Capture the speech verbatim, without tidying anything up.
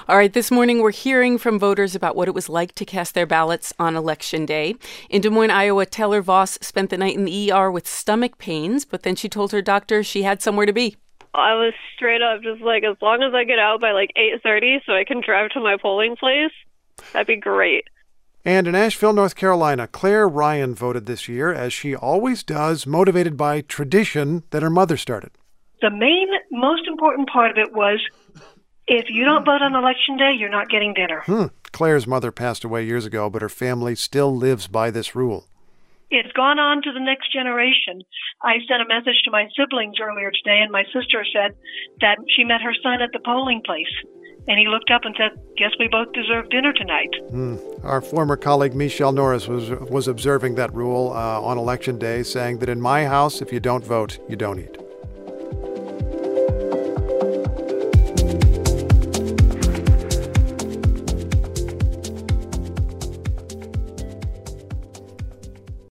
All right, this morning we're hearing from voters about what it was like to cast their ballots on Election Day. In Des Moines, Iowa, Taylor Voss spent the night in the E R with stomach pains, but then she told her doctor she had somewhere to be. I was straight up just like, as long as I get out by like eight thirty so I can drive to my polling place, that'd be great. And in Asheville, North Carolina, Claire Ryan voted this year, as she always does, motivated by tradition that her mother started. The main, most important part of it was, if you don't vote on Election Day, you're not getting dinner. Hmm. Claire's mother passed away years ago, but her family still lives by this rule. It's gone on to the next generation. I sent a message to my siblings earlier today, and my sister said that she met her son at the polling place. And he looked up and said, guess we both deserve dinner tonight. Hmm. Our former colleague Michelle Norris was was observing that rule uh, on Election Day, saying that in my house, if you don't vote, you don't eat.